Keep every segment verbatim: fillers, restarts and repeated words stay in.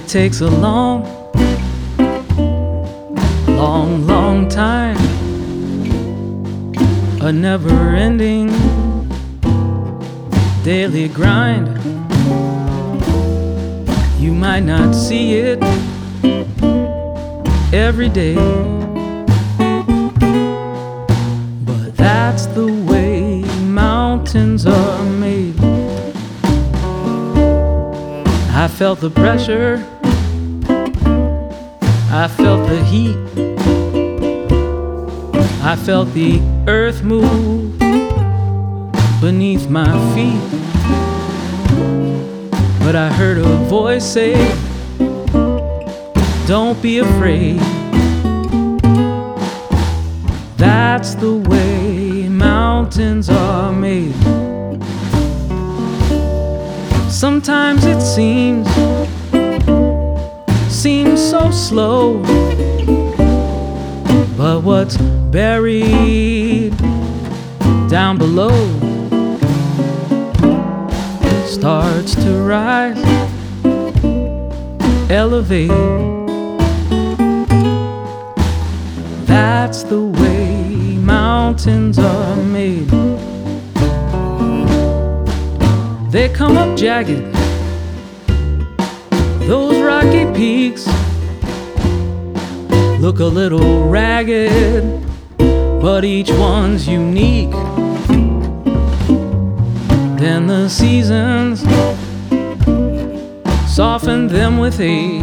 takes a long, long, long time, a never-ending daily grind. You might not see it every day, but that's the way mountains are made. I felt the pressure, I felt the heat, I felt the earth move beneath my feet. But I heard a voice say, don't be afraid. That's the way mountains are made. Sometimes it seems, seems so slow, but what's buried down below starts to rise, elevate. That's the way mountains are made. They come up jagged, those rocky peaks look a little ragged, but each one's unique. Then the seasons soften them with age.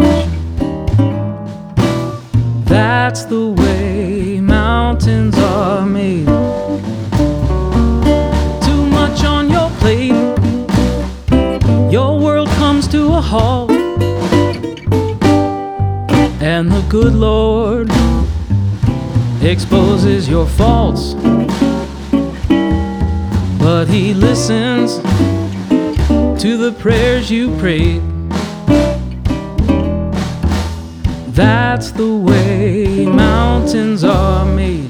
That's the way mountains are made. Too much on your plate, your world comes to a halt, and the good Lord exposes your faults. But He listens to the prayers you prayed. That's the way mountains are made.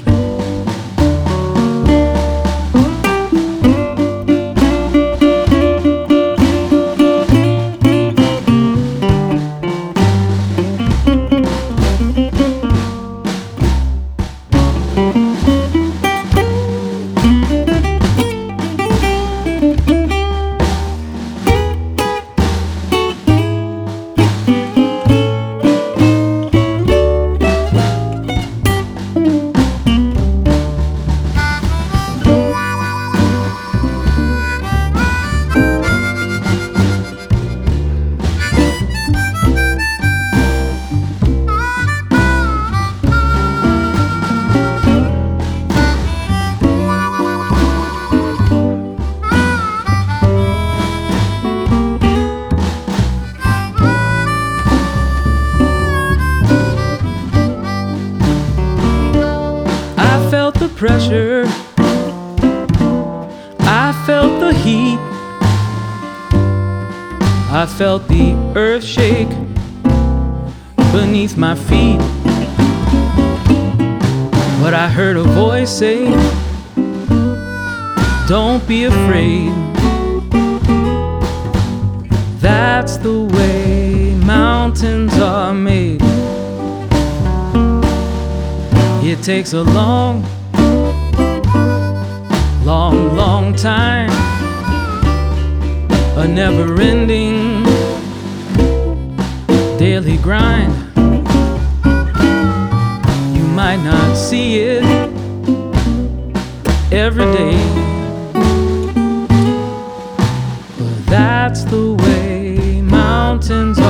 Pressure, I felt the heat, I felt the earth shake beneath my feet. But I heard a voice say, don't be afraid. That's the way mountains are made. It takes a long, long, long time, a never-ending daily grind. You might not see it every day, but that's the way mountains are.